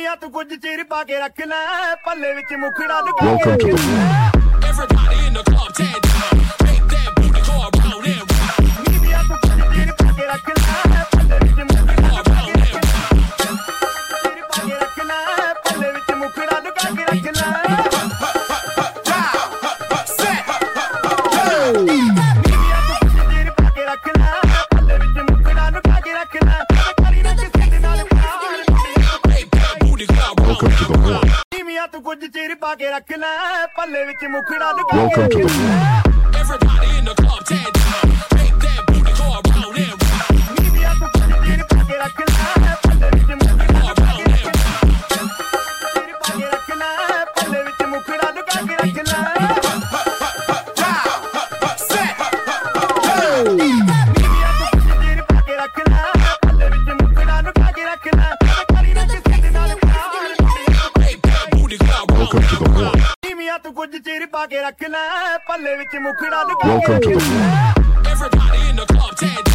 ਨੀਵੀਆਂ ਤੂੰ ਕੁਝ ਚਿਰ ਪਾ ਕੇ ਰੱਖ ਲੈ ਪੱਲੇ ਵਿੱਚ ਮੁਖੜਾ ਲੁਕਾ ਕੇ ਰੱਖ ਲੈ Everybody in the club, take that booty, go around and round. ਨੀਵੀਆਂ ਤੂੰ ਕੁਝ ਚਿਰ ਪਾ ਕੇ ਰੱਖ ਲੈ ਪੱਲੇ ਵਿੱਚ ਮੁਖੜਾ ਲੁਕਾ ਕੇ ਰੱਖ ਲੈ ਪੱਲੇ ਵਿੱਚ ਮੁਖੜਾ ਲੁਕਾ ਕੇ ਰੱਖ ਲੈ ਤੂੰ ਕੁਝ ਚਿਰ ਪਾ ਕੇ ਰੱਖ ਲੈ ਪੱਲੇ ਵਿੱਚ ਮੁਖੜਾ ਲੁਕਾ ਕੇ ਰੱਖ ਲੈ Everybody in the club, take that booty, go around and round. ਨੀਵੀਆਂ ਤੂੰ ਕੁਝ ਚਿਰ ਪਾ ਕੇ ਰੱਖ ਲੈ ਪੱਲੇ ਵਿੱਚ ਮੁਖੜਾ ਲੁਕਾ ਕੇ ਰੱਖ ਲੈ ਪੱਲੇ ਵਿੱਚ ਮੁਖੜਾ ਲੁਕਾ ਕੇ ਰੱਖ ਲੈ ਨੀਵੀਆਂ ਤੂੰ ਕੁਝ ਚਿਰ ਪਾ ਕੇ ਰੱਖ ਲੈ ਪੱਲੇ ਵਿੱਚ ਮੁਖੜਾ ਲੁਕਾ ਕੇ ਰੱਖ ਲੈ ਨੀਵੀਆਂ ਤੂੰ ਕੁਝ ਚਿਰ ਪਾ ਕੇ ਰੱਖ ਲੈ ਪੱਲੇ ਵਿੱਚ ਮੁਖੜਾ ਲੁਕਾ ਕੇ ਰੱਖ ਲੈ Everybody in the club, take